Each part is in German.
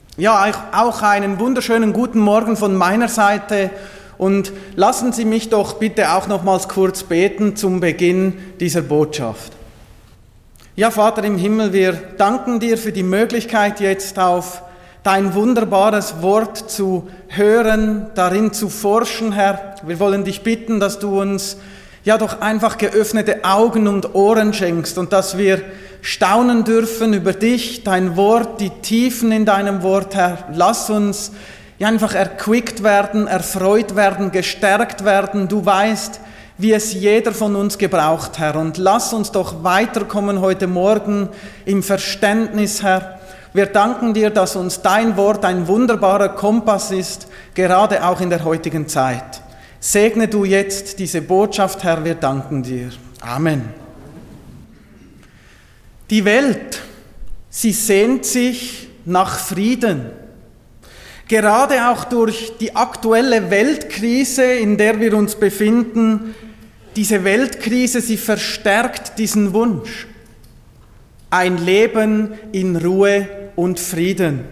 Ja, auch einen wunderschönen guten Morgen von meiner Seite und lassen Sie mich doch bitte auch nochmals kurz beten zum Beginn dieser Botschaft. Ja, Vater im Himmel, wir danken dir für die Möglichkeit, jetzt auf dein wunderbares Wort zu hören, darin zu forschen, Herr. Wir wollen dich bitten, dass du uns ja doch einfach geöffnete Augen und Ohren schenkst und dass wir staunen dürfen über dich, dein Wort, die Tiefen in deinem Wort, Herr. Lass uns ja einfach erquickt werden, erfreut werden, gestärkt werden. Du weißt, wie es jeder von uns gebraucht, Herr. Und lass uns doch weiterkommen heute Morgen im Verständnis, Herr. Wir danken dir, dass uns dein Wort ein wunderbarer Kompass ist, gerade auch in der heutigen Zeit. Segne du jetzt diese Botschaft, Herr, wir danken dir. Amen. Die Welt, sie sehnt sich nach Frieden. Gerade auch durch die aktuelle Weltkrise, in der wir uns befinden, diese Weltkrise, sie verstärkt diesen Wunsch. Ein Leben in Ruhe und Frieden.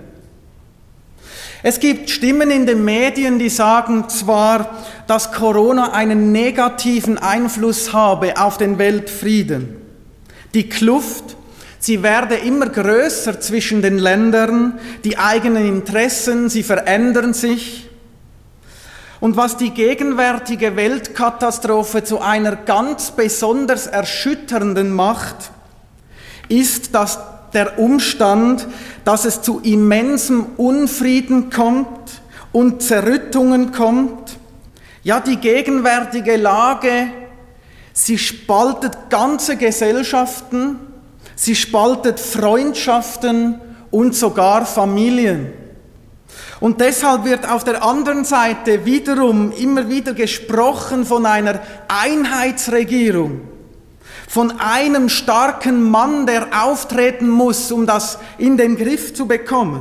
Es gibt Stimmen in den Medien, die sagen zwar, dass Corona einen negativen Einfluss habe auf den Weltfrieden. Die Kluft, sie werde immer größer zwischen den Ländern, die eigenen Interessen, sie verändern sich. Und was die gegenwärtige Weltkatastrophe zu einer ganz besonders erschütternden macht, ist, dass der Umstand, dass es zu immensem Unfrieden kommt und Zerrüttungen kommt. Ja, die gegenwärtige Lage, sie spaltet ganze Gesellschaften, sie spaltet Freundschaften und sogar Familien. Und deshalb wird auf der anderen Seite wiederum immer wieder gesprochen von einer Einheitsregierung, von einem starken Mann, der auftreten muss, um das in den Griff zu bekommen.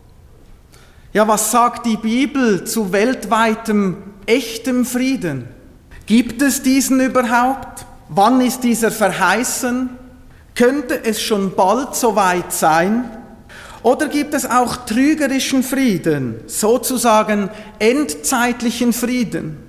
Ja, was sagt die Bibel zu weltweitem, echtem Frieden? Gibt es diesen überhaupt? Wann ist dieser verheißen? Könnte es schon bald soweit sein? Oder gibt es auch trügerischen Frieden, sozusagen endzeitlichen Frieden?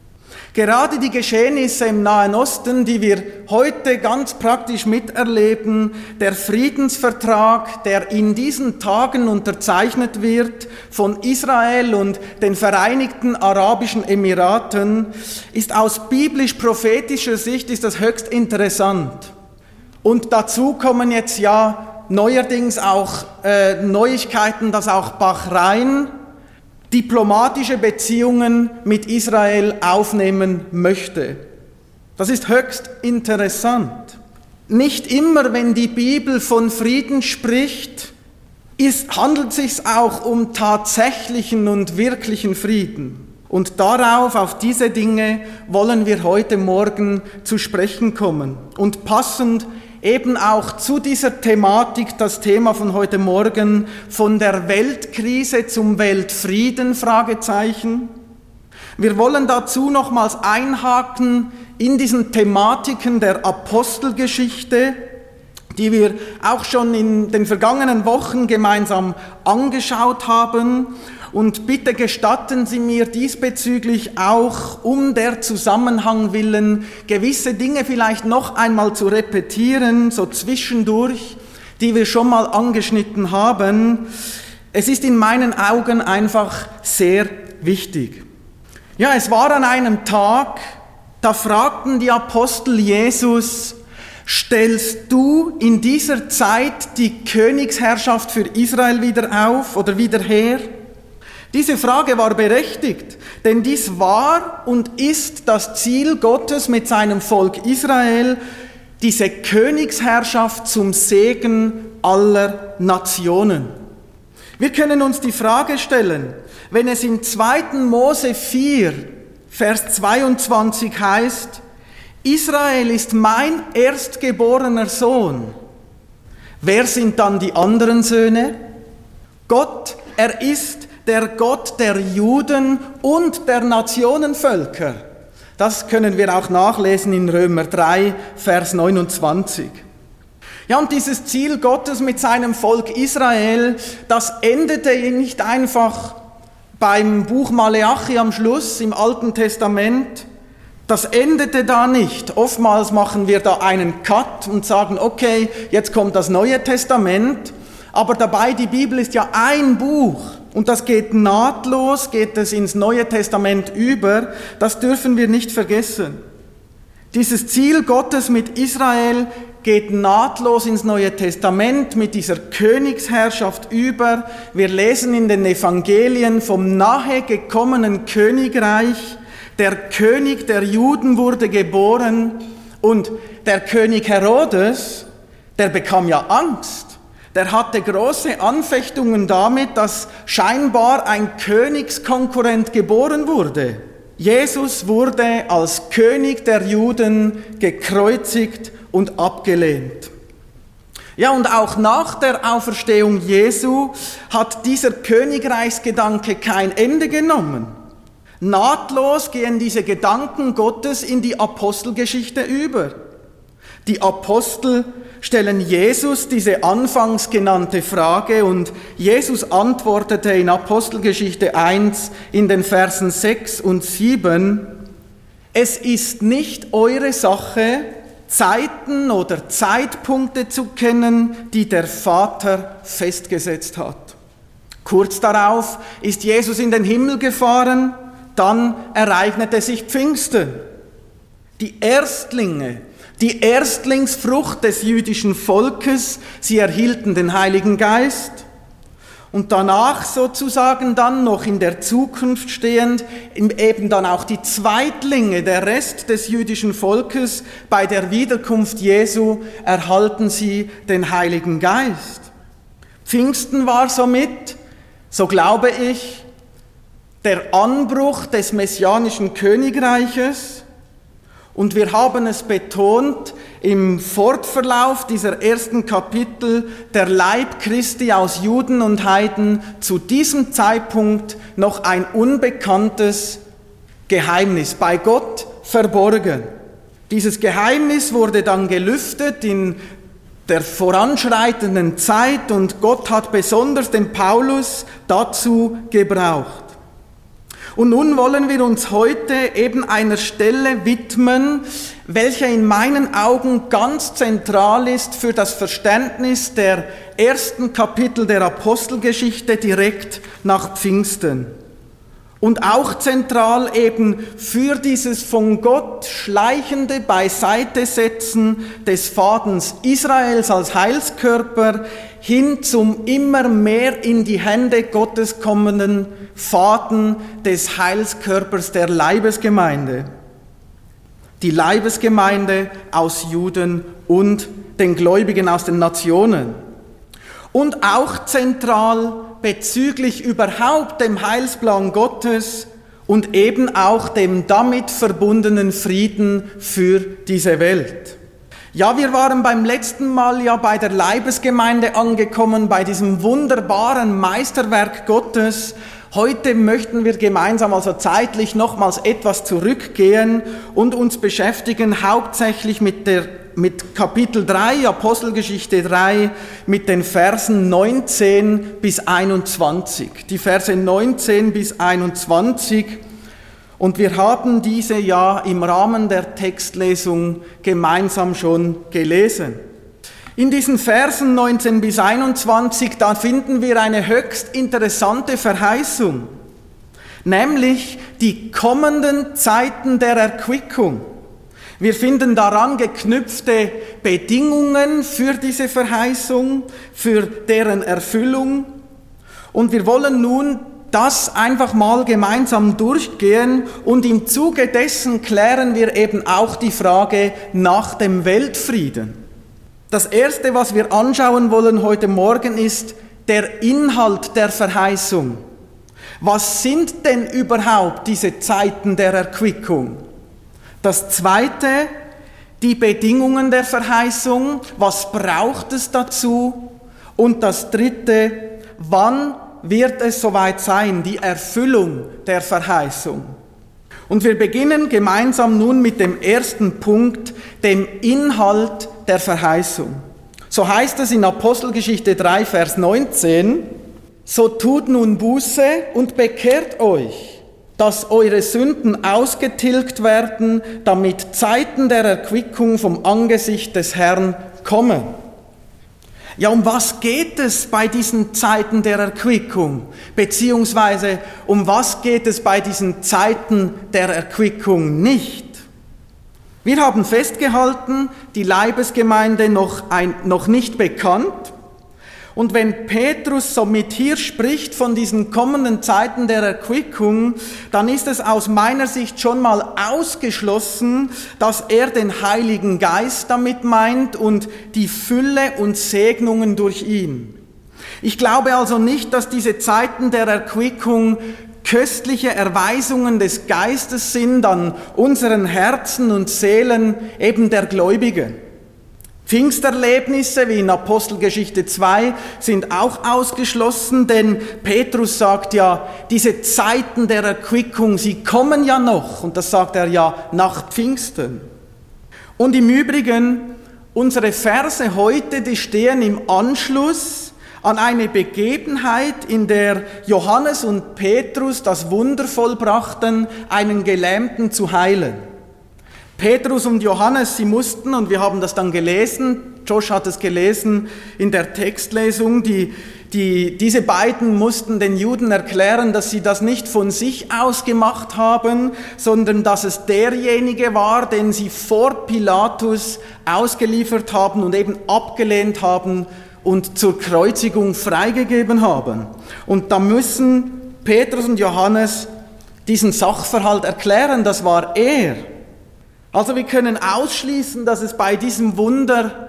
Gerade die Geschehnisse im Nahen Osten, die wir heute ganz praktisch miterleben, der Friedensvertrag, der in diesen Tagen unterzeichnet wird von Israel und den Vereinigten Arabischen Emiraten, ist aus biblisch-prophetischer Sicht ist das höchst interessant. Und dazu kommen jetzt ja neuerdings auch Neuigkeiten, dass auch Bahrain diplomatische Beziehungen mit Israel aufnehmen möchte. Das ist höchst interessant. Nicht immer, wenn die Bibel von Frieden spricht, handelt es sich auch um tatsächlichen und wirklichen Frieden. Und auf diese Dinge wollen wir heute Morgen zu sprechen kommen. Und passend eben auch zu dieser Thematik, das Thema von heute Morgen, von der Weltkrise zum Weltfrieden, Fragezeichen. Wir wollen dazu nochmals einhaken in diesen Thematiken der Apostelgeschichte, die wir auch schon in den vergangenen Wochen gemeinsam angeschaut haben. Und bitte gestatten Sie mir diesbezüglich auch, um der Zusammenhang willen, gewisse Dinge vielleicht noch einmal zu repetieren, so zwischendurch, die wir schon mal angeschnitten haben. Es ist in meinen Augen einfach sehr wichtig. Ja, es war an einem Tag, da fragten die Apostel Jesus: Stellst du in dieser Zeit die Königsherrschaft für Israel wieder auf oder wieder her? Diese Frage war berechtigt, denn dies war und ist das Ziel Gottes mit seinem Volk Israel, diese Königsherrschaft zum Segen aller Nationen. Wir können uns die Frage stellen, wenn es in 2. Mose 4, Vers 22 heißt: Israel ist mein erstgeborener Sohn. Wer sind dann die anderen Söhne? Gott, er ist der Gott der Juden und der Nationenvölker. Das können wir auch nachlesen in Römer 3, Vers 29. Ja, und dieses Ziel Gottes mit seinem Volk Israel, das endete nicht einfach beim Buch Maleachi am Schluss im Alten Testament. Das endete da nicht. Oftmals machen wir da einen Cut und sagen, okay, jetzt kommt das Neue Testament. Aber dabei, die Bibel ist ja ein Buch und das geht nahtlos, geht es ins Neue Testament über. Das dürfen wir nicht vergessen. Dieses Ziel Gottes mit Israel geht nahtlos ins Neue Testament mit dieser Königsherrschaft über. Wir lesen in den Evangelien vom nahe gekommenen Königreich. Der König der Juden wurde geboren und der König Herodes, der bekam ja Angst. Der hatte große Anfechtungen damit, dass scheinbar ein Königskonkurrent geboren wurde. Jesus wurde als König der Juden gekreuzigt und abgelehnt. Ja, und auch nach der Auferstehung Jesu hat dieser Königreichsgedanke kein Ende genommen. Nahtlos gehen diese Gedanken Gottes in die Apostelgeschichte über. Die Apostel stellen Jesus diese anfangs genannte Frage und Jesus antwortete in Apostelgeschichte 1 in den Versen 6 und 7, es ist nicht eure Sache, Zeiten oder Zeitpunkte zu kennen, die der Vater festgesetzt hat. Kurz darauf ist Jesus in den Himmel gefahren, dann ereignete sich Pfingsten. Die Erstlinge, die Erstlingsfrucht des jüdischen Volkes, sie erhielten den Heiligen Geist und danach sozusagen dann noch in der Zukunft stehend eben dann auch die Zweitlinge, der Rest des jüdischen Volkes, bei der Wiederkunft Jesu erhalten sie den Heiligen Geist. Pfingsten war somit, so glaube ich, der Anbruch des messianischen Königreiches. Und wir haben es betont im Fortverlauf dieser ersten Kapitel, der Leib Christi aus Juden und Heiden zu diesem Zeitpunkt noch ein unbekanntes Geheimnis, bei Gott verborgen. Dieses Geheimnis wurde dann gelüftet in der voranschreitenden Zeit und Gott hat besonders den Paulus dazu gebraucht. Und nun wollen wir uns heute eben einer Stelle widmen, welche in meinen Augen ganz zentral ist für das Verständnis der ersten Kapitel der Apostelgeschichte direkt nach Pfingsten. Und auch zentral eben für dieses von Gott schleichende Beiseitesetzen des Fadens Israels als Heilskörper hin zum immer mehr in die Hände Gottes kommenden Faden des Heilskörpers der Leibesgemeinde. Die Leibesgemeinde aus Juden und den Gläubigen aus den Nationen. Und auch zentral bezüglich überhaupt dem Heilsplan Gottes und eben auch dem damit verbundenen Frieden für diese Welt. Ja, wir waren beim letzten Mal ja bei der Leibesgemeinde angekommen, bei diesem wunderbaren Meisterwerk Gottes. Heute möchten wir gemeinsam also zeitlich nochmals etwas zurückgehen und uns beschäftigen hauptsächlich mit Kapitel 3, Apostelgeschichte 3, mit den Versen 19 bis 21. Die Verse 19 bis 21. Und wir haben diese ja im Rahmen der Textlesung gemeinsam schon gelesen. In diesen Versen 19 bis 21, da finden wir eine höchst interessante Verheißung, nämlich die kommenden Zeiten der Erquickung. Wir finden daran geknüpfte Bedingungen für diese Verheißung, für deren Erfüllung. Und wir wollen nun das einfach mal gemeinsam durchgehen und im Zuge dessen klären wir eben auch die Frage nach dem Weltfrieden. Das Erste, was wir anschauen wollen heute Morgen, ist der Inhalt der Verheißung. Was sind denn überhaupt diese Zeiten der Erquickung? Das Zweite, die Bedingungen der Verheißung. Was braucht es dazu? Und das Dritte, wann wird es soweit sein, die Erfüllung der Verheißung? Und wir beginnen gemeinsam nun mit dem ersten Punkt, dem Inhalt der Verheißung. So heißt es in Apostelgeschichte 3, Vers 19, so tut nun Buße und bekehrt euch, dass eure Sünden ausgetilgt werden, damit Zeiten der Erquickung vom Angesicht des Herrn kommen. Ja, um was geht es bei diesen Zeiten der Erquickung? Beziehungsweise um was geht es bei diesen Zeiten der Erquickung nicht? Wir haben festgehalten, die Leibesgemeinde noch nicht bekannt. Und wenn Petrus somit hier spricht von diesen kommenden Zeiten der Erquickung, dann ist es aus meiner Sicht schon mal ausgeschlossen, dass er den Heiligen Geist damit meint und die Fülle und Segnungen durch ihn. Ich glaube also nicht, dass diese Zeiten der Erquickung köstliche Erweisungen des Geistes sind an unseren Herzen und Seelen eben der Gläubigen. Pfingsterlebnisse wie in Apostelgeschichte 2 sind auch ausgeschlossen, denn Petrus sagt ja, diese Zeiten der Erquickung, sie kommen ja noch, und das sagt er ja nach Pfingsten. Und im Übrigen, unsere Verse heute, die stehen im Anschluss an eine Begebenheit, in der Johannes und Petrus das Wunder vollbrachten, einen Gelähmten zu heilen. Petrus und Johannes, sie mussten, und wir haben das dann gelesen, Josh hat es gelesen in der Textlesung, diese beiden mussten den Juden erklären, dass sie das nicht von sich aus gemacht haben, sondern dass es derjenige war, den sie vor Pilatus ausgeliefert haben und eben abgelehnt haben und zur Kreuzigung freigegeben haben. Und da müssen Petrus und Johannes diesen Sachverhalt erklären, das war er. Also wir können ausschließen, dass es bei diesem Wunder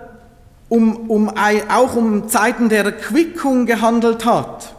auch um Zeiten der Erquickung gehandelt hat.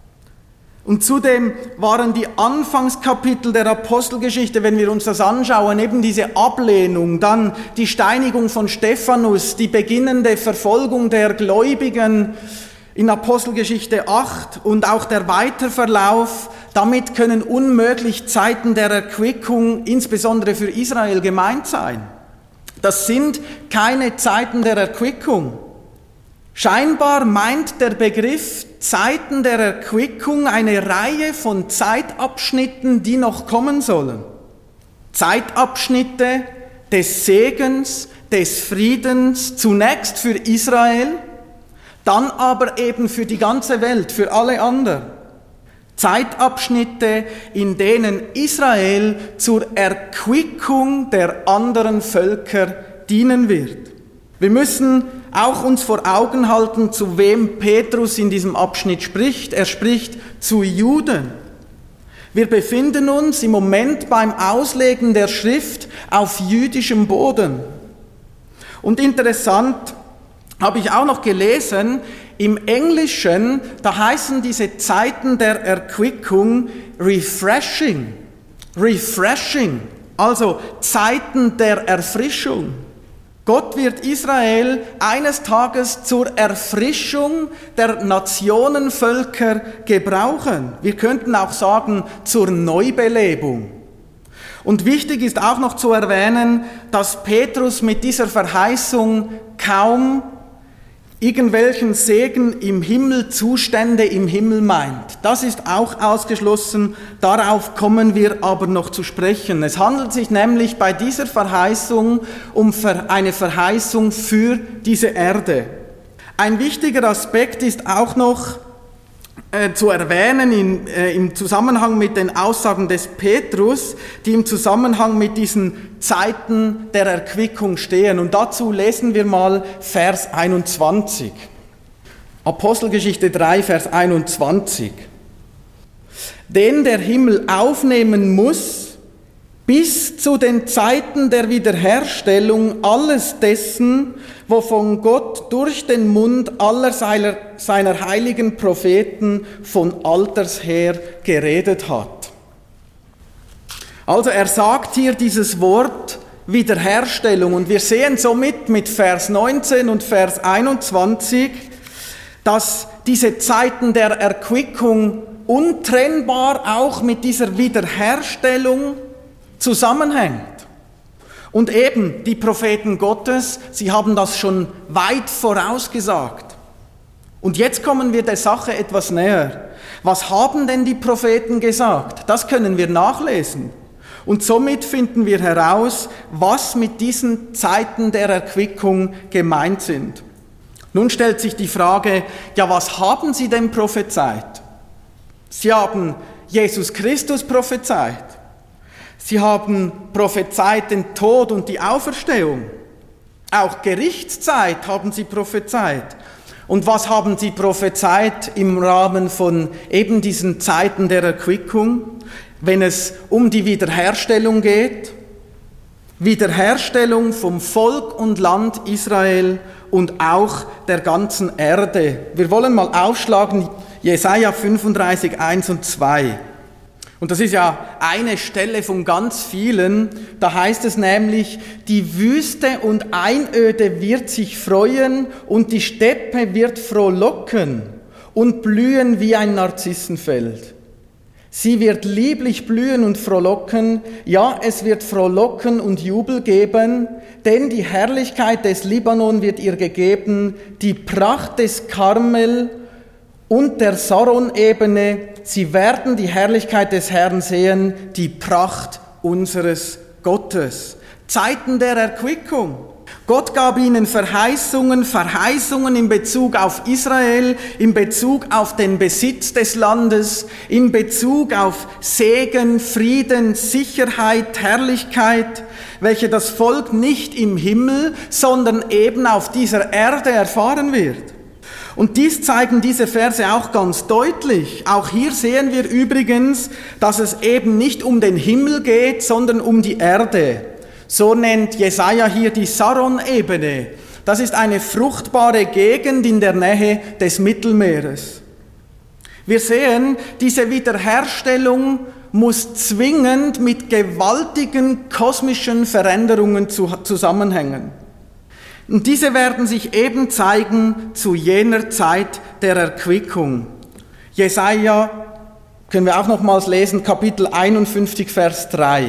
Und zudem waren die Anfangskapitel der Apostelgeschichte, wenn wir uns das anschauen, eben diese Ablehnung, dann die Steinigung von Stephanus, die beginnende Verfolgung der Gläubigen in Apostelgeschichte 8 und auch der Weiterverlauf, damit können unmöglich Zeiten der Erquickung, insbesondere für Israel, gemeint sein. Das sind keine Zeiten der Erquickung. Scheinbar meint der Begriff Zeiten der Erquickung eine Reihe von Zeitabschnitten, die noch kommen sollen. Zeitabschnitte des Segens, des Friedens, zunächst für Israel, dann aber eben für die ganze Welt, für alle anderen. Zeitabschnitte, in denen Israel zur Erquickung der anderen Völker dienen wird. Wir müssen auch uns vor Augen halten, zu wem Petrus in diesem Abschnitt spricht. Er spricht zu Juden. Wir befinden uns im Moment beim Auslegen der Schrift auf jüdischem Boden. Und interessant habe ich auch noch gelesen, im Englischen, da heißen diese Zeiten der Erquickung refreshing. Refreshing, also Zeiten der Erfrischung. Gott wird Israel eines Tages zur Erfrischung der Nationenvölker gebrauchen. Wir könnten auch sagen, zur Neubelebung. Und wichtig ist auch noch zu erwähnen, dass Petrus mit dieser Verheißung kaum irgendwelchen Segen im Himmel, Zustände im Himmel meint. Das ist auch ausgeschlossen, darauf kommen wir aber noch zu sprechen. Es handelt sich nämlich bei dieser Verheißung um eine Verheißung für diese Erde. Ein wichtiger Aspekt ist auch noch zu erwähnen im Zusammenhang mit den Aussagen des Petrus, die im Zusammenhang mit diesen Zeiten der Erquickung stehen. Und dazu lesen wir mal Vers 21. Apostelgeschichte 3, Vers 21. Den der Himmel aufnehmen muss, bis zu den Zeiten der Wiederherstellung alles dessen, wovon Gott durch den Mund aller seiner heiligen Propheten von alters her geredet hat. Also er sagt hier dieses Wort Wiederherstellung und wir sehen somit mit Vers 19 und Vers 21, dass diese Zeiten der Erquickung untrennbar auch mit dieser Wiederherstellung zusammenhängt. Und eben die Propheten Gottes, sie haben das schon weit vorausgesagt. Und jetzt kommen wir der Sache etwas näher. Was haben denn die Propheten gesagt? Das können wir nachlesen. Und somit finden wir heraus, was mit diesen Zeiten der Erquickung gemeint sind. Nun stellt sich die Frage, ja, was haben sie denn prophezeit? Sie haben Jesus Christus prophezeit. Sie haben prophezeit den Tod und die Auferstehung. Auch Gerichtszeit haben sie prophezeit. Und was haben sie prophezeit im Rahmen von eben diesen Zeiten der Erquickung, wenn es um die Wiederherstellung geht? Wiederherstellung vom Volk und Land Israel und auch der ganzen Erde. Wir wollen mal aufschlagen, Jesaja 35, 1 und 2. Und das ist ja eine Stelle von ganz vielen. Da heißt es nämlich, die Wüste und Einöde wird sich freuen und die Steppe wird frohlocken und blühen wie ein Narzissenfeld. Sie wird lieblich blühen und frohlocken, ja, es wird Frohlocken und Jubel geben, denn die Herrlichkeit des Libanon wird ihr gegeben, die Pracht des Karmel und der Saron-Ebene, sie werden die Herrlichkeit des Herrn sehen, die Pracht unseres Gottes. Zeiten der Erquickung. Gott gab ihnen Verheißungen in Bezug auf Israel, in Bezug auf den Besitz des Landes, in Bezug auf Segen, Frieden, Sicherheit, Herrlichkeit, welche das Volk nicht im Himmel, sondern eben auf dieser Erde erfahren wird. Und dies zeigen diese Verse auch ganz deutlich. Auch hier sehen wir übrigens, dass es eben nicht um den Himmel geht, sondern um die Erde. So nennt Jesaja hier die Saron-Ebene. Das ist eine fruchtbare Gegend in der Nähe des Mittelmeeres. Wir sehen, diese Wiederherstellung muss zwingend mit gewaltigen kosmischen Veränderungen zusammenhängen. Und diese werden sich eben zeigen zu jener Zeit der Erquickung. Jesaja, können wir auch nochmals lesen, Kapitel 51, Vers 3.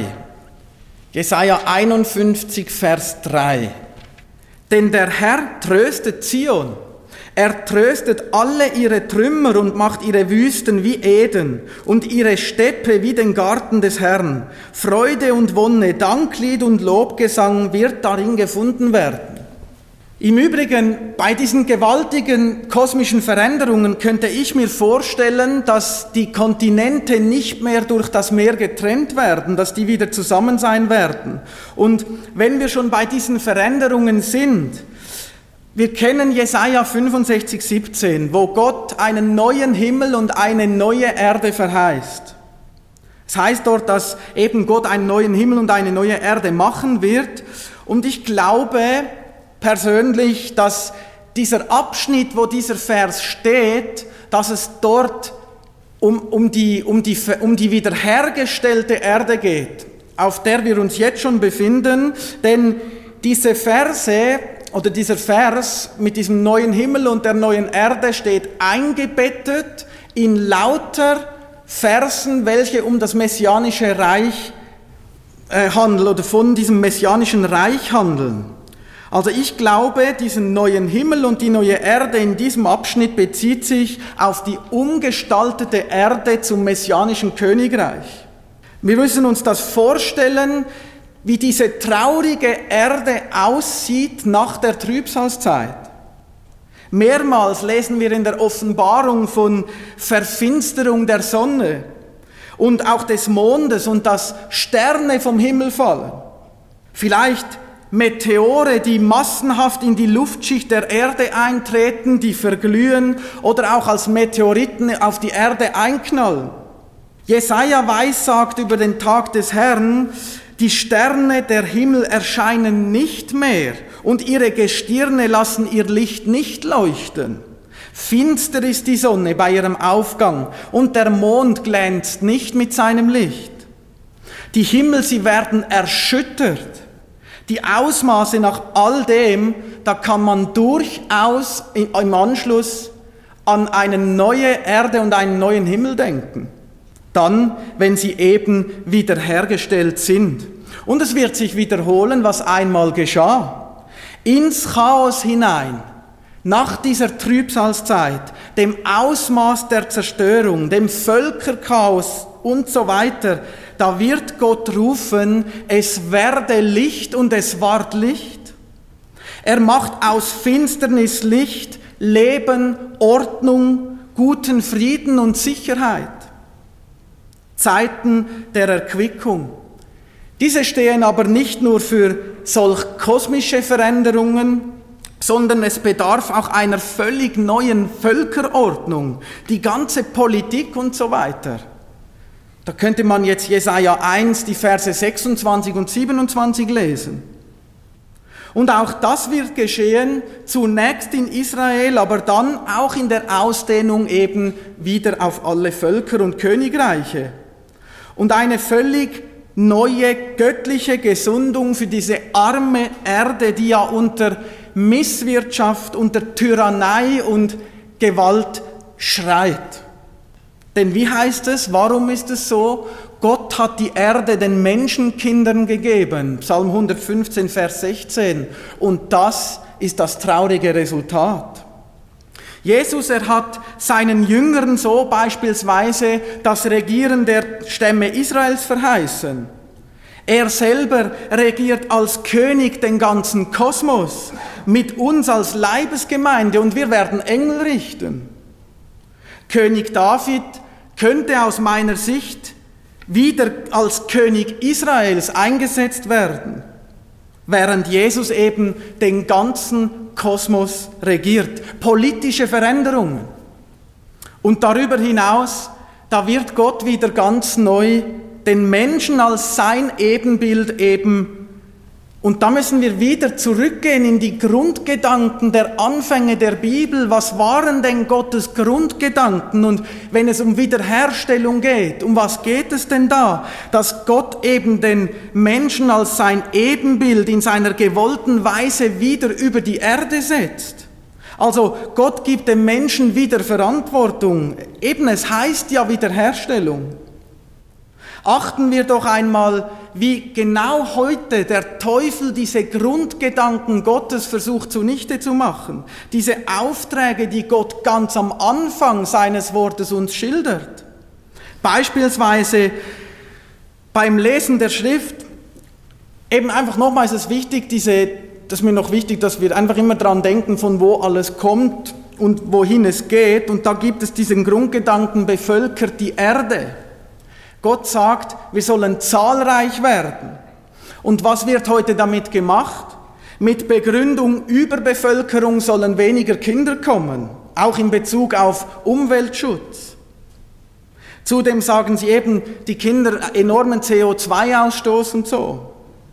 Jesaja 51, Vers 3. Denn der Herr tröstet Zion. Er tröstet alle ihre Trümmer und macht ihre Wüsten wie Eden und ihre Steppe wie den Garten des Herrn. Freude und Wonne, Danklied und Lobgesang wird darin gefunden werden. Im Übrigen, bei diesen gewaltigen kosmischen Veränderungen könnte ich mir vorstellen, dass die Kontinente nicht mehr durch das Meer getrennt werden, dass die wieder zusammen sein werden. Und wenn wir schon bei diesen Veränderungen sind, wir kennen Jesaja 65, 17, wo Gott einen neuen Himmel und eine neue Erde verheißt. Es heißt dort, dass eben Gott einen neuen Himmel und eine neue Erde machen wird. Und ich glaube persönlich, dass dieser Abschnitt, wo dieser Vers steht, dass es dort um die wiederhergestellte Erde geht, auf der wir uns jetzt schon befinden. Denn diese Verse oder dieser Vers mit diesem neuen Himmel und der neuen Erde steht eingebettet in lauter Versen, welche um das messianische Reich handeln oder von diesem messianischen Reich handeln. Also ich glaube, diesen neuen Himmel und die neue Erde in diesem Abschnitt bezieht sich auf die umgestaltete Erde zum messianischen Königreich. Wir müssen uns das vorstellen, wie diese traurige Erde aussieht nach der Trübsalzeit. Mehrmals lesen wir in der Offenbarung von Verfinsterung der Sonne und auch des Mondes und dass Sterne vom Himmel fallen. Vielleicht Meteore, die massenhaft in die Luftschicht der Erde eintreten, die verglühen oder auch als Meteoriten auf die Erde einknallen. Jesaja weissagt über den Tag des Herrn, die Sterne der Himmel erscheinen nicht mehr und ihre Gestirne lassen ihr Licht nicht leuchten. Finster ist die Sonne bei ihrem Aufgang und der Mond glänzt nicht mit seinem Licht. Die Himmel, sie werden erschüttert. Die Ausmaße nach all dem, da kann man durchaus im Anschluss an eine neue Erde und einen neuen Himmel denken. Dann, wenn sie eben wiederhergestellt sind. Und es wird sich wiederholen, was einmal geschah. Ins Chaos hinein, nach dieser Trübsalzeit, dem Ausmaß der Zerstörung, dem Völkerchaos und so weiter, da wird Gott rufen, es werde Licht und es ward Licht. Er macht aus Finsternis Licht, Leben, Ordnung, guten Frieden und Sicherheit. Zeiten der Erquickung. Diese stehen aber nicht nur für solch kosmische Veränderungen, sondern es bedarf auch einer völlig neuen Völkerordnung, die ganze Politik und so weiter. Da könnte man jetzt Jesaja 1, die Verse 26 und 27 lesen. Und auch das wird geschehen, zunächst in Israel, aber dann auch in der Ausdehnung eben wieder auf alle Völker und Königreiche. Und eine völlig neue göttliche Gesundung für diese arme Erde, die ja unter Misswirtschaft, unter Tyrannei und Gewalt schreit. Denn wie heißt es, warum ist es so? Gott hat die Erde den Menschenkindern gegeben, Psalm 115, Vers 16. Und das ist das traurige Resultat. Jesus, er hat seinen Jüngern so beispielsweise das Regieren der Stämme Israels verheißen. Er selber regiert als König den ganzen Kosmos, mit uns als Leibesgemeinde, und wir werden Engel richten. König David könnte aus meiner Sicht wieder als König Israels eingesetzt werden, während Jesus eben den ganzen Kosmos regiert. Politische Veränderungen. Und darüber hinaus, da wird Gott wieder ganz neu den Menschen als sein Ebenbild eben. Und da müssen wir wieder zurückgehen in die Grundgedanken der Anfänge der Bibel. Was waren denn Gottes Grundgedanken? Und wenn es um Wiederherstellung geht, um was geht es denn da? Dass Gott eben den Menschen als sein Ebenbild in seiner gewollten Weise wieder über die Erde setzt. Also Gott gibt dem Menschen wieder Verantwortung. Eben, es heißt ja Wiederherstellung. Achten wir doch einmal, wie genau heute der Teufel diese Grundgedanken Gottes versucht zunichte zu machen. Diese Aufträge, die Gott ganz am Anfang seines Wortes uns schildert. Beispielsweise beim Lesen der Schrift, eben einfach nochmals ist es wichtig, das ist mir noch wichtig, dass wir einfach immer dran denken, von wo alles kommt und wohin es geht. Und da gibt es diesen Grundgedanken, bevölkert die Erde. Gott sagt, wir sollen zahlreich werden. Und was wird heute damit gemacht? Mit Begründung, Überbevölkerung sollen weniger Kinder kommen, auch in Bezug auf Umweltschutz. Zudem sagen sie eben, die Kinder enormen CO2-Ausstoß und so.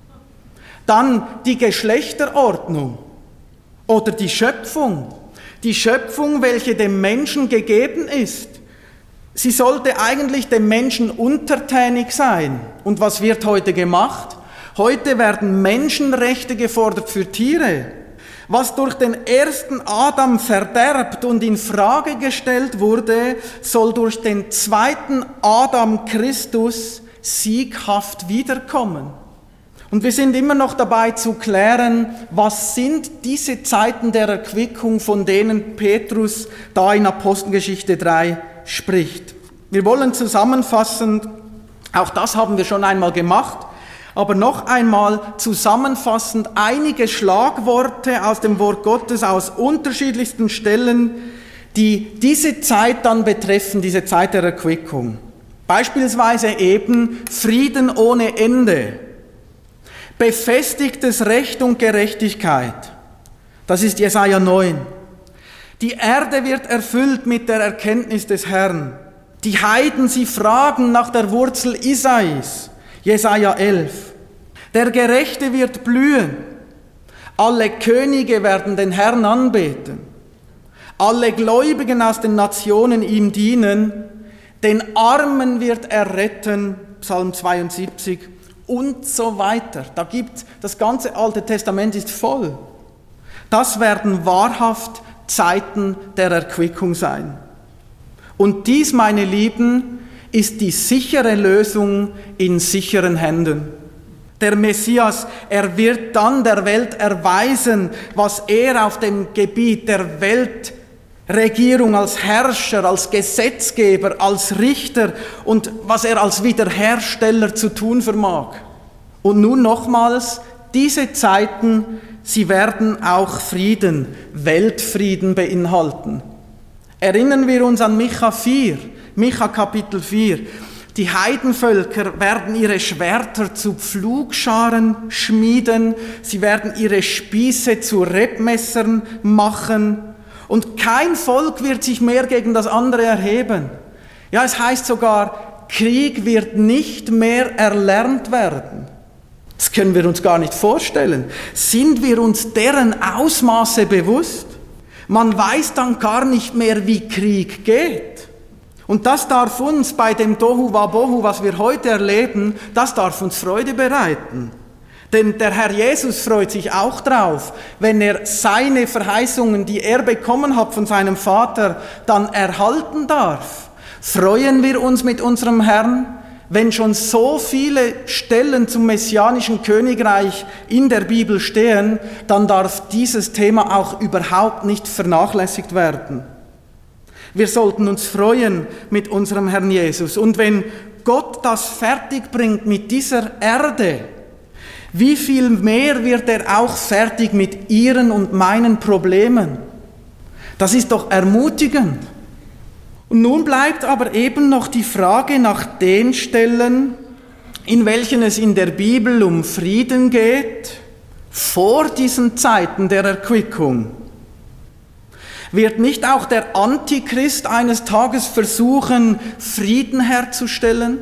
Dann die Geschlechterordnung oder die Schöpfung. Die Schöpfung, welche dem Menschen gegeben ist. Sie sollte eigentlich dem Menschen untertänig sein. Und was wird heute gemacht? Heute werden Menschenrechte gefordert für Tiere. Was durch den ersten Adam verderbt und in Frage gestellt wurde, soll durch den zweiten Adam Christus sieghaft wiederkommen. Und wir sind immer noch dabei zu klären, was sind diese Zeiten der Erquickung, von denen Petrus da in Apostelgeschichte 3 spricht. Wir wollen zusammenfassend, auch das haben wir schon einmal gemacht, aber noch einmal zusammenfassend einige Schlagworte aus dem Wort Gottes aus unterschiedlichsten Stellen, die diese Zeit dann betreffen, diese Zeit der Erquickung. Beispielsweise eben Frieden ohne Ende, befestigtes Recht und Gerechtigkeit. Das ist Jesaja 9. Die Erde wird erfüllt mit der Erkenntnis des Herrn. Die Heiden, sie fragen nach der Wurzel Isais. Jesaja 11. Der Gerechte wird blühen. Alle Könige werden den Herrn anbeten. Alle Gläubigen aus den Nationen ihm dienen. Den Armen wird er retten. Psalm 72. Und so weiter. Da gibt's, das ganze Alte Testament ist voll. Das werden wahrhaft Zeiten der Erquickung sein. Und dies, meine Lieben, ist die sichere Lösung in sicheren Händen. Der Messias, er wird dann der Welt erweisen, was er auf dem Gebiet der Weltregierung als Herrscher, als Gesetzgeber, als Richter und was er als Wiederhersteller zu tun vermag. Und nun nochmals, diese Zeiten, sie werden auch Frieden, Weltfrieden beinhalten. Erinnern wir uns an Micha Kapitel 4. Die Heidenvölker werden ihre Schwerter zu Pflugscharen schmieden, sie werden ihre Spieße zu Rebmessern machen und kein Volk wird sich mehr gegen das andere erheben. Ja, es heißt sogar, Krieg wird nicht mehr erlernt werden. Das können wir uns gar nicht vorstellen. Sind wir uns deren Ausmaße bewusst? Man weiß dann gar nicht mehr, wie Krieg geht. Und das darf uns bei dem Tohu Wabohu, was wir heute erleben, das darf uns Freude bereiten. Denn der Herr Jesus freut sich auch drauf, wenn er seine Verheißungen, die er bekommen hat von seinem Vater, dann erhalten darf. Freuen wir uns mit unserem Herrn, wenn schon so viele Stellen zum messianischen Königreich in der Bibel stehen, dann darf dieses Thema auch überhaupt nicht vernachlässigt werden. Wir sollten uns freuen mit unserem Herrn Jesus. Und wenn Gott das fertig bringt mit dieser Erde, wie viel mehr wird er auch fertig mit ihren und meinen Problemen? Das ist doch ermutigend. Und nun bleibt aber eben noch die Frage nach den Stellen, in welchen es in der Bibel um Frieden geht, vor diesen Zeiten der Erquickung. Wird nicht auch der Antichrist eines Tages versuchen, Frieden herzustellen?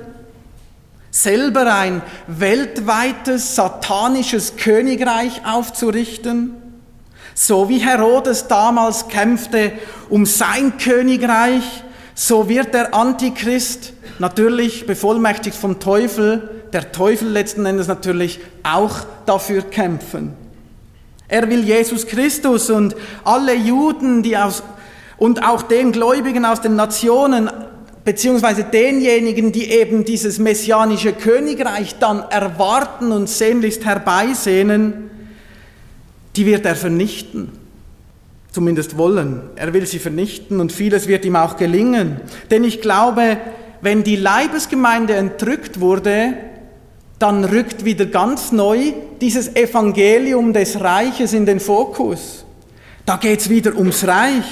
Selber ein weltweites satanisches Königreich aufzurichten? So wie Herodes damals kämpfte um sein Königreich, so wird der Antichrist, natürlich bevollmächtigt vom Teufel, der Teufel letzten Endes natürlich auch dafür kämpfen. Er will Jesus Christus und alle Juden, und auch den Gläubigen aus den Nationen, beziehungsweise denjenigen, die eben dieses messianische Königreich dann erwarten und sehnlichst herbeisehnen, die wird er vernichten. Zumindest wollen. Er will sie vernichten und vieles wird ihm auch gelingen. Denn ich glaube, wenn die Leibesgemeinde entrückt wurde, dann rückt wieder ganz neu dieses Evangelium des Reiches in den Fokus. Da geht's wieder ums Reich.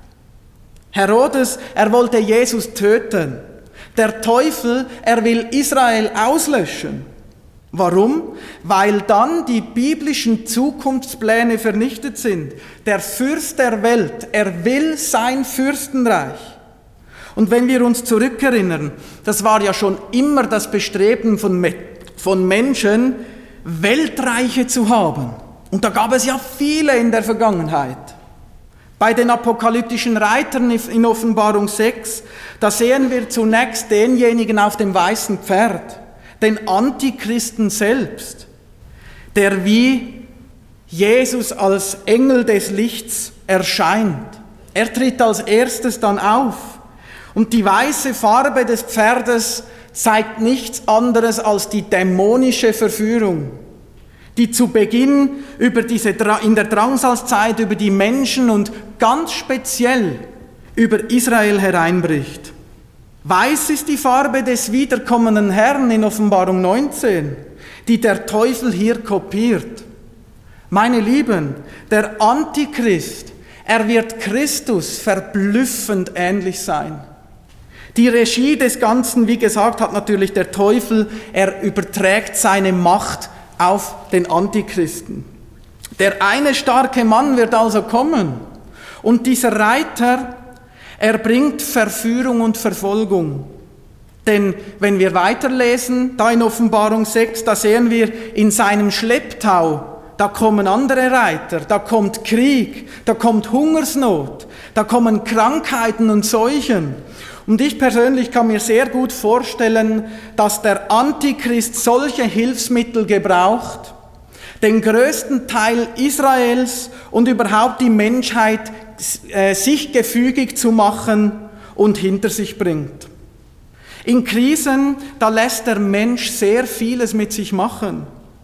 Herodes, er wollte Jesus töten. Der Teufel, er will Israel auslöschen. Warum? Weil dann die biblischen Zukunftspläne vernichtet sind. Der Fürst der Welt, er will sein Fürstenreich. Und wenn wir uns zurückerinnern, das war ja schon immer das Bestreben von Menschen, Weltreiche zu haben. Und da gab es ja viele in der Vergangenheit. Bei den apokalyptischen Reitern in Offenbarung 6, da sehen wir zunächst denjenigen auf dem weißen Pferd, den Antichristen selbst, der wie Jesus als Engel des Lichts erscheint. Er tritt als erstes dann auf. Und die weiße Farbe des Pferdes zeigt nichts anderes als die dämonische Verführung, die zu Beginn in der Drangsalzzeit über die Menschen und ganz speziell über Israel hereinbricht. Weiß ist die Farbe des wiederkommenden Herrn in Offenbarung 19, die der Teufel hier kopiert. Meine Lieben, der Antichrist, er wird Christus verblüffend ähnlich sein. Die Regie des Ganzen, wie gesagt, hat natürlich der Teufel. Er überträgt seine Macht auf den Antichristen. Der eine starke Mann wird also kommen. Und dieser Reiter, er bringt Verführung und Verfolgung. Denn wenn wir weiterlesen, da in Offenbarung 6, da sehen wir in seinem Schlepptau, da kommen andere Reiter, da kommt Krieg, da kommt Hungersnot, da kommen Krankheiten und Seuchen. Und ich persönlich kann mir sehr gut vorstellen, dass der Antichrist solche Hilfsmittel gebraucht, den größten Teil Israels und überhaupt die Menschheit sich gefügig zu machen und hinter sich bringt. In Krisen, da lässt der Mensch sehr vieles mit sich machen.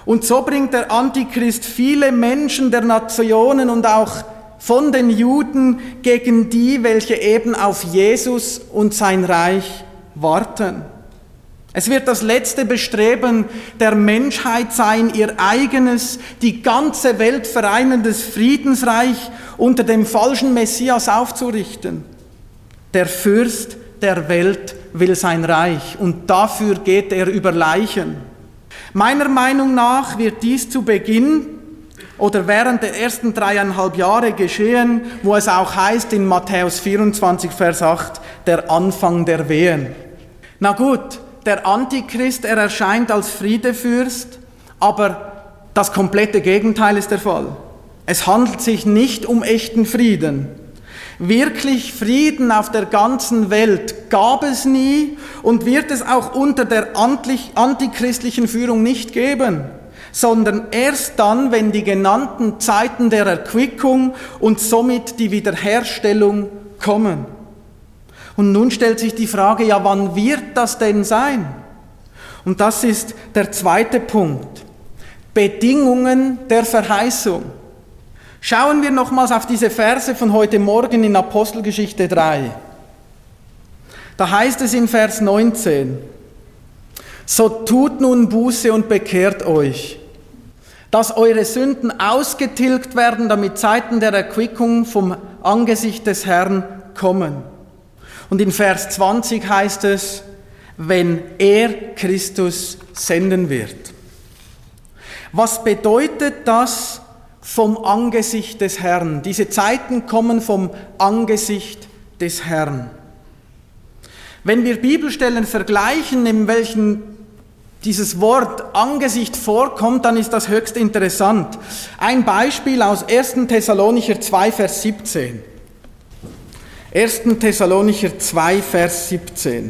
Und so bringt der Antichrist viele Menschen der Nationen und auch von den Juden gegen die, welche eben auf Jesus und sein Reich warten. Es wird das letzte Bestreben der Menschheit sein, ihr eigenes, die ganze Welt vereinendes Friedensreich unter dem falschen Messias aufzurichten. Der Fürst der Welt will sein Reich und dafür geht er über Leichen. Meiner Meinung nach wird dies zu Beginn oder während der ersten 3,5 Jahre geschehen, wo es auch heißt in Matthäus 24, Vers 8, der Anfang der Wehen. Na gut, der Antichrist, er erscheint als Friedefürst, aber das komplette Gegenteil ist der Fall. Es handelt sich nicht um echten Frieden. Wirklich Frieden auf der ganzen Welt gab es nie und wird es auch unter der antichristlichen Führung nicht geben, sondern erst dann, wenn die genannten Zeiten der Erquickung und somit die Wiederherstellung kommen. Und nun stellt sich die Frage, ja, wann wird das denn sein? Und das ist der zweite Punkt. Bedingungen der Verheißung. Schauen wir nochmals auf diese Verse von heute Morgen in Apostelgeschichte 3. Da heißt es in Vers 19, so tut nun Buße und bekehrt euch, dass eure Sünden ausgetilgt werden, damit Zeiten der Erquickung vom Angesicht des Herrn kommen. Und in Vers 20 heißt es, wenn er Christus senden wird. Was bedeutet das vom Angesicht des Herrn? Diese Zeiten kommen vom Angesicht des Herrn. Wenn wir Bibelstellen vergleichen, in welchen dieses Wort Angesicht vorkommt, dann ist das höchst interessant. Ein Beispiel aus 1. Thessalonicher 2, Vers 17. 1. Thessalonicher 2, Vers 17.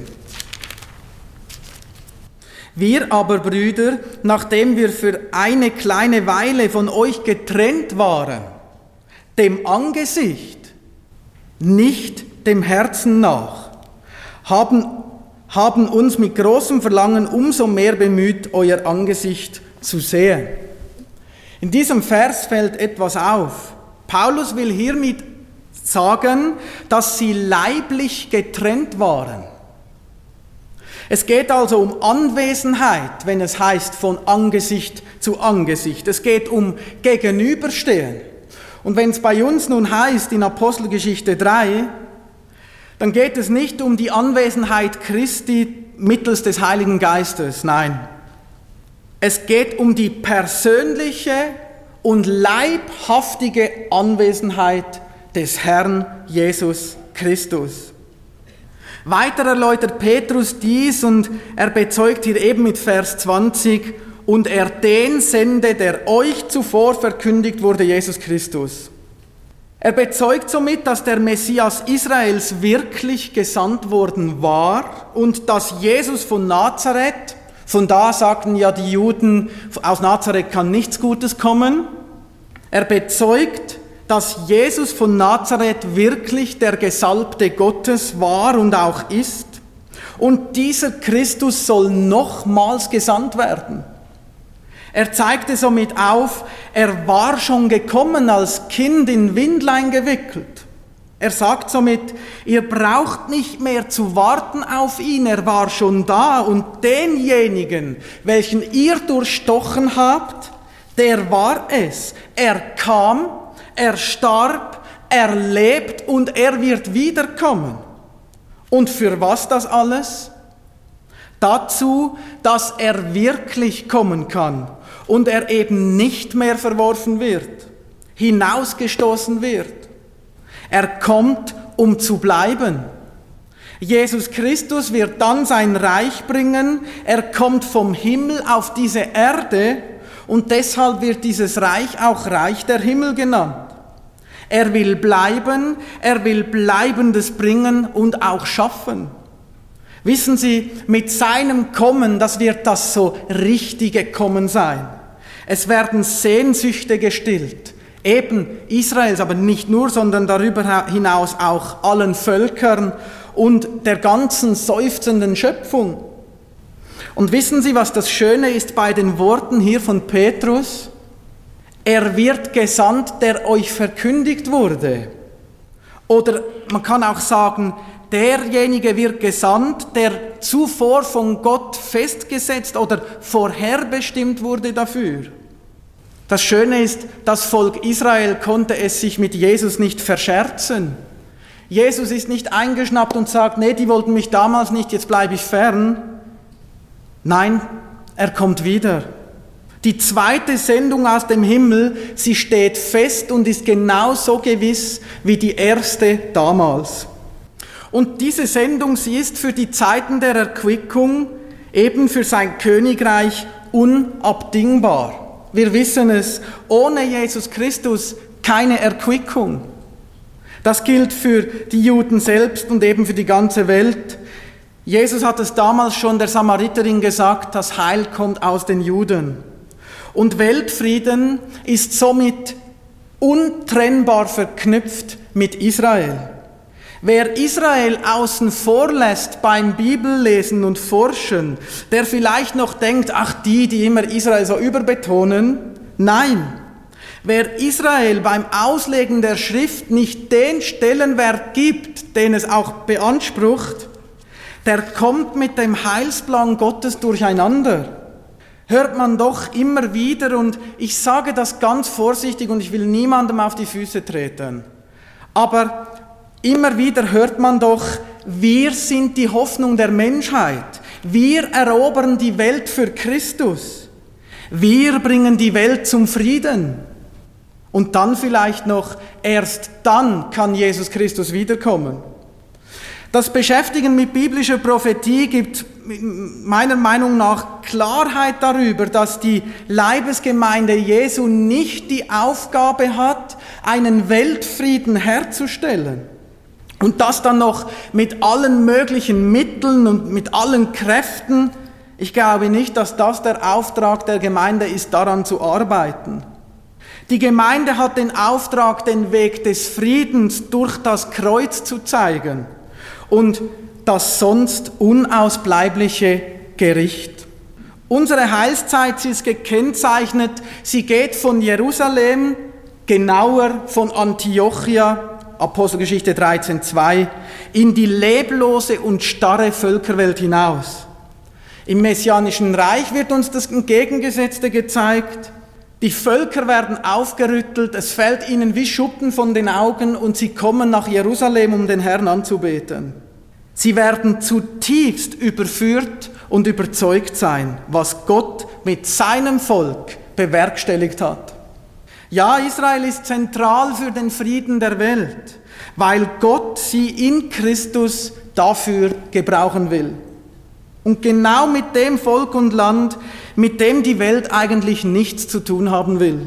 Wir aber, Brüder, nachdem wir für eine kleine Weile von euch getrennt waren, dem Angesicht, nicht dem Herzen nach, haben uns mit großem Verlangen umso mehr bemüht, euer Angesicht zu sehen. In diesem Vers fällt etwas auf. Paulus will hiermit sagen, dass sie leiblich getrennt waren. Es geht also um Anwesenheit, wenn es heißt von Angesicht zu Angesicht. Es geht um Gegenüberstehen. Und wenn es bei uns nun heißt in Apostelgeschichte 3, dann geht es nicht um die Anwesenheit Christi mittels des Heiligen Geistes, nein. Es geht um die persönliche und leibhaftige Anwesenheit des Herrn Jesus Christus. Weiter erläutert Petrus dies und er bezeugt hier eben mit Vers 20, und er den sende, der euch zuvor verkündigt wurde, Jesus Christus. Er bezeugt somit, dass der Messias Israels wirklich gesandt worden war und dass Jesus von Nazareth, von da sagten ja die Juden, aus Nazareth kann nichts Gutes kommen. Er bezeugt, dass Jesus von Nazareth wirklich der Gesalbte Gottes war und auch ist. Und dieser Christus soll nochmals gesandt werden. Er zeigte somit auf, er war schon gekommen als Kind in Windlein gewickelt. Er sagt somit, ihr braucht nicht mehr zu warten auf ihn, er war schon da und denjenigen, welchen ihr durchstochen habt, der war es. Er kam, er starb, er lebt und er wird wiederkommen. Und für was das alles? Dazu, dass er wirklich kommen kann und er eben nicht mehr verworfen wird, hinausgestoßen wird. Er kommt, um zu bleiben. Jesus Christus wird dann sein Reich bringen. Er kommt vom Himmel auf diese Erde und deshalb wird dieses Reich auch Reich der Himmel genannt. Er will bleiben, er will Bleibendes bringen und auch schaffen. Wissen Sie, mit seinem Kommen, das wird das so richtige Kommen sein. Es werden Sehnsüchte gestillt, eben Israels, aber nicht nur, sondern darüber hinaus auch allen Völkern und der ganzen seufzenden Schöpfung. Und wissen Sie, was das Schöne ist bei den Worten hier von Petrus? Er wird gesandt, der euch verkündigt wurde. Oder man kann auch sagen, derjenige wird gesandt, der zuvor von Gott festgesetzt oder vorherbestimmt wurde dafür. Das Schöne ist, das Volk Israel konnte es sich mit Jesus nicht verscherzen. Jesus ist nicht eingeschnappt und sagt, nee, die wollten mich damals nicht, jetzt bleibe ich fern. Nein, er kommt wieder. Die zweite Sendung aus dem Himmel, sie steht fest und ist genauso gewiss wie die erste damals. Und diese Sendung, sie ist für die Zeiten der Erquickung, eben für sein Königreich, unabdingbar. Wir wissen es, ohne Jesus Christus keine Erquickung. Das gilt für die Juden selbst und eben für die ganze Welt. Jesus hat es damals schon der Samariterin gesagt, das Heil kommt aus den Juden. Und Weltfrieden ist somit untrennbar verknüpft mit Israel. Wer Israel außen vor lässt beim Bibellesen und Forschen, der vielleicht noch denkt, ach die immer Israel so überbetonen, nein. Wer Israel beim Auslegen der Schrift nicht den Stellenwert gibt, den es auch beansprucht, der kommt mit dem Heilsplan Gottes durcheinander. Hört man doch immer wieder, und ich sage das ganz vorsichtig und ich will niemandem auf die Füße treten, aber immer wieder hört man doch, wir sind die Hoffnung der Menschheit, wir erobern die Welt für Christus, wir bringen die Welt zum Frieden. Und dann vielleicht noch, erst dann kann Jesus Christus wiederkommen. Das Beschäftigen mit biblischer Prophetie gibt meiner Meinung nach Klarheit darüber, dass die Leibesgemeinde Jesu nicht die Aufgabe hat, einen Weltfrieden herzustellen. Und das dann noch mit allen möglichen Mitteln und mit allen Kräften. Ich glaube nicht, dass das der Auftrag der Gemeinde ist, daran zu arbeiten. Die Gemeinde hat den Auftrag, den Weg des Friedens durch das Kreuz zu zeigen und das sonst unausbleibliche Gericht. Unsere Heilszeit, sie ist gekennzeichnet, sie geht von Jerusalem, genauer von Antiochia, Apostelgeschichte 13,2, in die leblose und starre Völkerwelt hinaus. Im Messianischen Reich wird uns das Entgegengesetzte gezeigt. Die Völker werden aufgerüttelt, es fällt ihnen wie Schuppen von den Augen und sie kommen nach Jerusalem, um den Herrn anzubeten. Sie werden zutiefst überführt und überzeugt sein, was Gott mit seinem Volk bewerkstelligt hat. Ja, Israel ist zentral für den Frieden der Welt, weil Gott sie in Christus dafür gebrauchen will. Und genau mit dem Volk und Land, mit dem die Welt eigentlich nichts zu tun haben will.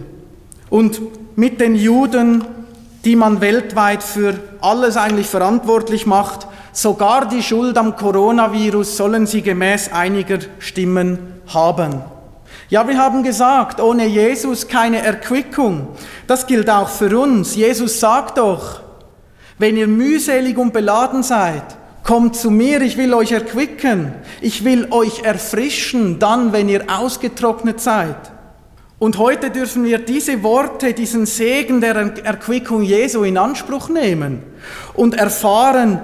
Und mit den Juden, die man weltweit für alles eigentlich verantwortlich macht, sogar die Schuld am Coronavirus sollen sie gemäß einiger Stimmen haben. Ja, wir haben gesagt, ohne Jesus keine Erquickung. Das gilt auch für uns. Jesus sagt doch, wenn ihr mühselig und beladen seid, kommt zu mir, ich will euch erquicken. Ich will euch erfrischen, dann, wenn ihr ausgetrocknet seid. Und heute dürfen wir diese Worte, diesen Segen der Erquickung Jesu in Anspruch nehmen und erfahren,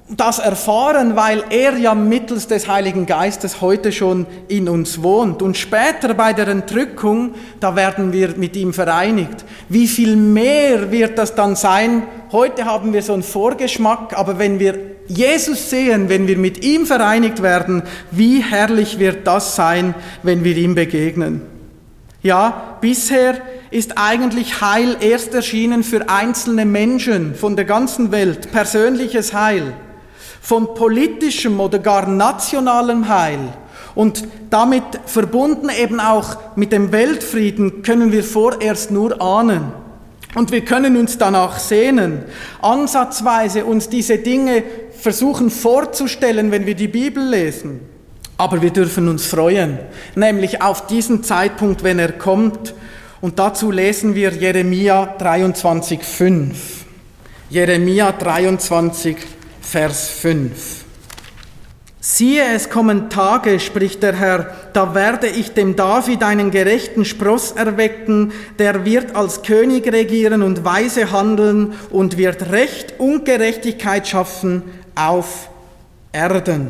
weil er ja mittels des Heiligen Geistes heute schon in uns wohnt. Und später bei der Entrückung, da werden wir mit ihm vereinigt. Wie viel mehr wird das dann sein? Heute haben wir so einen Vorgeschmack, aber wenn wir Jesus sehen, wenn wir mit ihm vereinigt werden, wie herrlich wird das sein, wenn wir ihm begegnen. Ja, bisher ist eigentlich Heil erst erschienen für einzelne Menschen von der ganzen Welt, persönliches Heil. Von politischem oder gar nationalem Heil und damit verbunden eben auch mit dem Weltfrieden können wir vorerst nur ahnen. Und wir können uns danach sehnen, ansatzweise uns diese Dinge versuchen vorzustellen, wenn wir die Bibel lesen. Aber wir dürfen uns freuen, nämlich auf diesen Zeitpunkt, wenn er kommt. Und dazu lesen wir Jeremia 23,5. Jeremia 23, Vers 5. Siehe, es kommen Tage, spricht der Herr, da werde ich dem David einen gerechten Spross erwecken, der wird als König regieren und weise handeln und wird Recht und Gerechtigkeit schaffen auf Erden.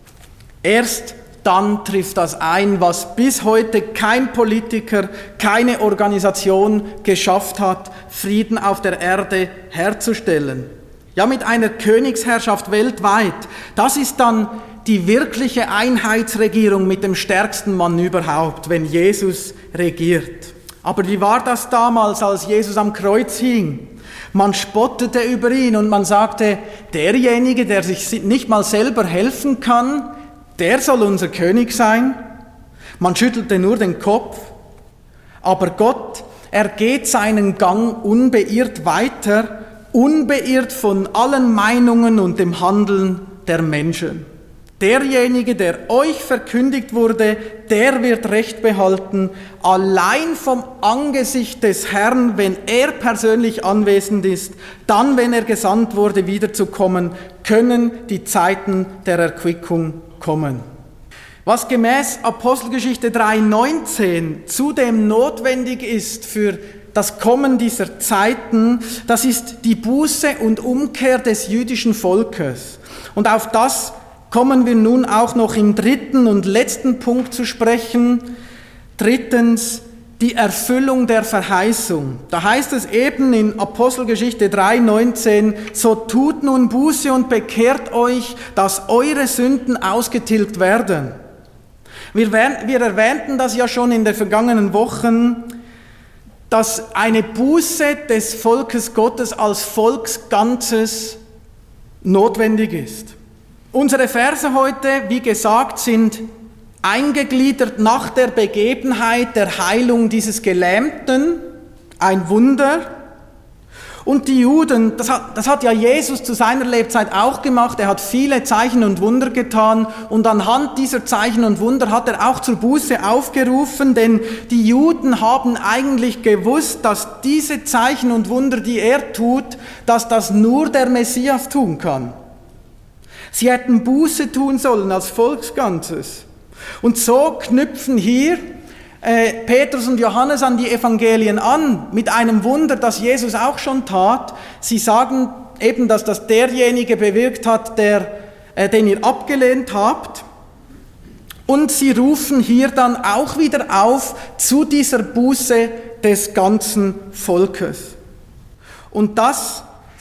Erst dann trifft das ein, was bis heute kein Politiker, keine Organisation geschafft hat, Frieden auf der Erde herzustellen. Ja, mit einer Königsherrschaft weltweit. Das ist dann die wirkliche Einheitsregierung mit dem stärksten Mann überhaupt, wenn Jesus regiert. Aber wie war das damals, als Jesus am Kreuz hing? Man spottete über ihn und man sagte, derjenige, der sich nicht mal selber helfen kann, der soll unser König sein. Man schüttelte nur den Kopf. Aber Gott, er geht seinen Gang unbeirrt weiter, unbeirrt von allen Meinungen und dem Handeln der Menschen. Derjenige, der euch verkündigt wurde, der wird Recht behalten, allein vom Angesicht des Herrn, wenn er persönlich anwesend ist, dann, wenn er gesandt wurde, wiederzukommen, können die Zeiten der Erquickung kommen. Was gemäß Apostelgeschichte 3,19 zudem notwendig ist für das Kommen dieser Zeiten, das ist die Buße und Umkehr des jüdischen Volkes. Und auf das kommen wir nun auch noch im dritten und letzten Punkt zu sprechen. Drittens, die Erfüllung der Verheißung. Da heißt es eben in Apostelgeschichte 3,19, so tut nun Buße und bekehrt euch, dass eure Sünden ausgetilgt werden. Wir erwähnten das ja schon in den vergangenen Wochen, dass eine Buße des Volkes Gottes als Volksganzes notwendig ist. Unsere Verse heute, wie gesagt, sind eingegliedert nach der Begebenheit der Heilung dieses Gelähmten, ein Wunder. Und die Juden, das hat ja Jesus zu seiner Lebzeit auch gemacht, er hat viele Zeichen und Wunder getan und anhand dieser Zeichen und Wunder hat er auch zur Buße aufgerufen, denn die Juden haben eigentlich gewusst, dass diese Zeichen und Wunder, die er tut, dass das nur der Messias tun kann. Sie hätten Buße tun sollen als Volksganzes. Und so knüpfen hier Petrus und Johannes an die Evangelien an, mit einem Wunder, das Jesus auch schon tat. Sie sagen eben, dass das derjenige bewirkt hat, den ihr abgelehnt habt. Und sie rufen hier dann auch wieder auf zu dieser Buße des ganzen Volkes. Und das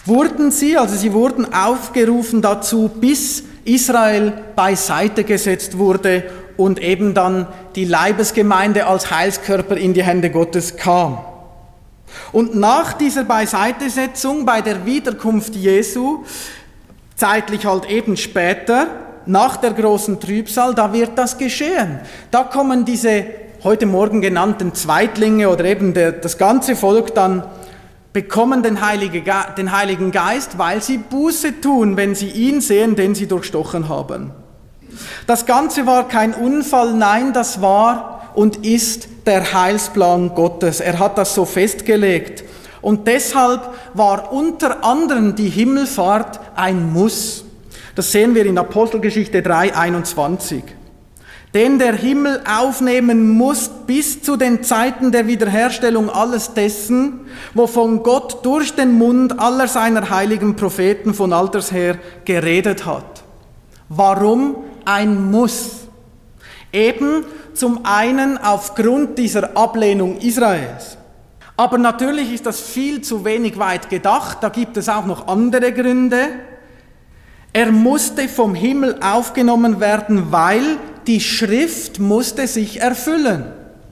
sie wurden aufgerufen dazu, bis Israel beiseite gesetzt wurde und eben dann die Leibesgemeinde als Heilskörper in die Hände Gottes kam. Und nach dieser Beiseitesetzung, bei der Wiederkunft Jesu, zeitlich halt eben später, nach der großen Trübsal, da wird das geschehen. Da kommen diese heute Morgen genannten Zweitlinge oder eben das ganze Volk dann bekommen den Heiligen Geist, weil sie Buße tun, wenn sie ihn sehen, den sie durchstochen haben. Das Ganze war kein Unfall, nein, das war und ist der Heilsplan Gottes. Er hat das so festgelegt. Und deshalb war unter anderem die Himmelfahrt ein Muss. Das sehen wir in Apostelgeschichte 3,21. Den der Himmel aufnehmen muss bis zu den Zeiten der Wiederherstellung alles dessen, wovon Gott durch den Mund aller seiner heiligen Propheten von alters her geredet hat. Warum ein Muss? Eben zum einen aufgrund dieser Ablehnung Israels. Aber natürlich ist das viel zu wenig weit gedacht, da gibt es auch noch andere Gründe. Er musste vom Himmel aufgenommen werden, weil die Schrift musste sich erfüllen.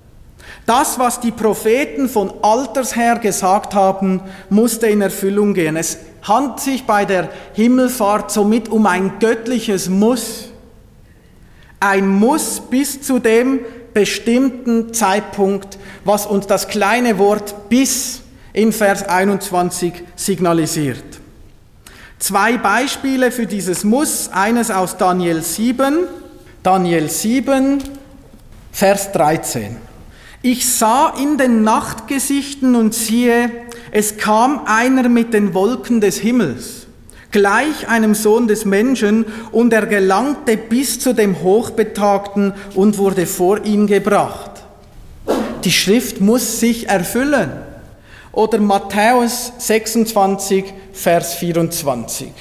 Das, was die Propheten von alters her gesagt haben, musste in Erfüllung gehen. Es handelt sich bei der Himmelfahrt somit um ein göttliches Muss. Ein Muss bis zu dem bestimmten Zeitpunkt, was uns das kleine Wort bis in Vers 21 signalisiert. 2 Beispiele für dieses Muss, eines aus Daniel 7, Vers 13. Ich sah in den Nachtgesichten und siehe, es kam einer mit den Wolken des Himmels. gleich einem Sohn des Menschen, und er gelangte bis zu dem Hochbetagten und wurde vor ihn gebracht. Die Schrift muss sich erfüllen. Oder Matthäus 26, Vers 24.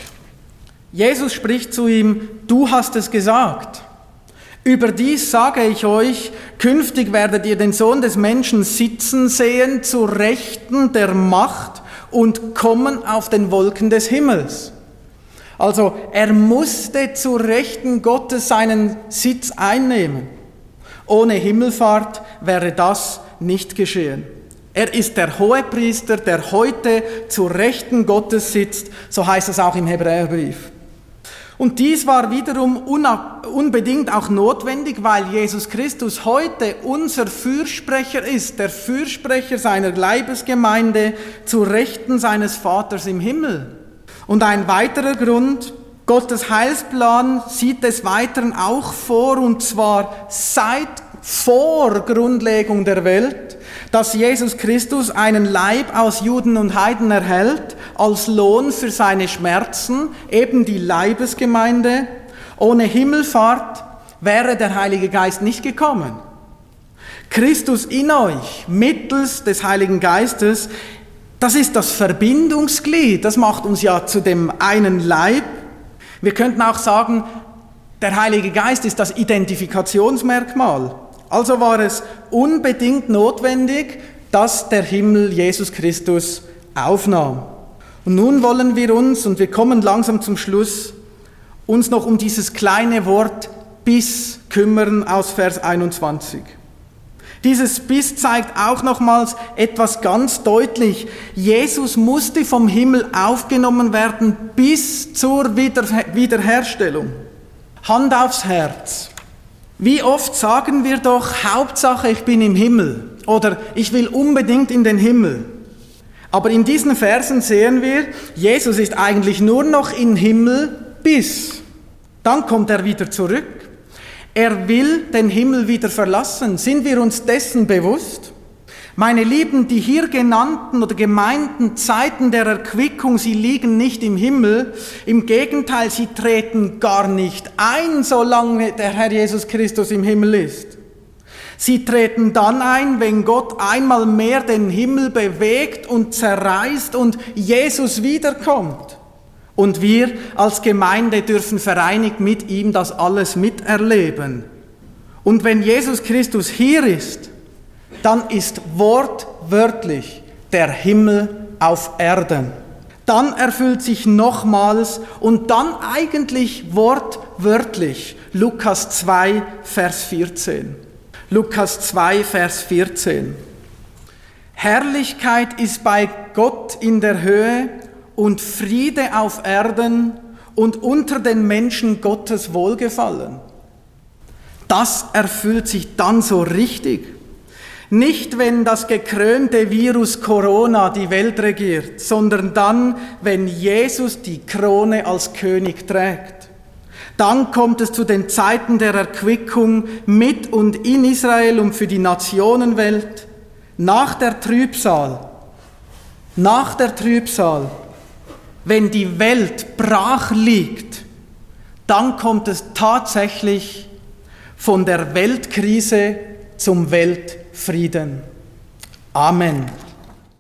Jesus spricht zu ihm: Du hast es gesagt. Überdies sage ich euch, künftig werdet ihr den Sohn des Menschen sitzen sehen, zu Rechten der Macht und kommen auf den Wolken des Himmels. Also er musste zu Rechten Gottes seinen Sitz einnehmen. Ohne Himmelfahrt wäre das nicht geschehen. Er ist der Hohepriester, der heute zu Rechten Gottes sitzt, so heißt es auch im Hebräerbrief. Und dies war wiederum unbedingt auch notwendig, weil Jesus Christus heute unser Fürsprecher ist, der Fürsprecher seiner Leibesgemeinde zu Rechten seines Vaters im Himmel. Und ein weiterer Grund: Gottes Heilsplan sieht des Weiteren auch vor, und zwar seit vor Grundlegung der Welt, dass Jesus Christus einen Leib aus Juden und Heiden erhält, als Lohn für seine Schmerzen, eben die Leibesgemeinde. Ohne Himmelfahrt wäre der Heilige Geist nicht gekommen. Christus in euch, mittels des Heiligen Geistes, das ist das Verbindungsglied, das macht uns ja zu dem einen Leib. Wir könnten auch sagen, der Heilige Geist ist das Identifikationsmerkmal. Also war es unbedingt notwendig, dass der Himmel Jesus Christus aufnahm. Und nun wollen wir uns, und wir kommen langsam zum Schluss, uns noch um dieses kleine Wort bis kümmern aus Vers 21. Dieses bis zeigt auch nochmals etwas ganz deutlich. Jesus musste vom Himmel aufgenommen werden bis zur Wiederherstellung. Hand aufs Herz. Wie oft sagen wir doch, Hauptsache ich bin im Himmel oder ich will unbedingt in den Himmel. Aber in diesen Versen sehen wir, Jesus ist eigentlich nur noch im Himmel bis. Dann kommt er wieder zurück. Er will den Himmel wieder verlassen. Sind wir uns dessen bewusst? Meine Lieben, die hier genannten oder gemeinten Zeiten der Erquickung, sie liegen nicht im Himmel. Im Gegenteil, sie treten gar nicht ein, solange der Herr Jesus Christus im Himmel ist. Sie treten dann ein, wenn Gott einmal mehr den Himmel bewegt und zerreißt und Jesus wiederkommt. Und wir als Gemeinde dürfen vereinigt mit ihm das alles miterleben. Und wenn Jesus Christus hier ist, dann ist wortwörtlich der Himmel auf Erden. Dann erfüllt sich nochmals und dann eigentlich wortwörtlich Lukas 2, Vers 14. Lukas 2, Vers 14. Herrlichkeit ist bei Gott in der Höhe und Friede auf Erden und unter den Menschen Gottes Wohlgefallen. Das erfüllt sich dann so richtig. Nicht, wenn das gekrönte Virus Corona die Welt regiert, sondern dann, wenn Jesus die Krone als König trägt. Dann kommt es zu den Zeiten der Erquickung mit und in Israel und für die Nationenwelt. Nach der Trübsal, wenn die Welt brach liegt, dann kommt es tatsächlich von der Weltkrise zum Weltfrieden. Amen.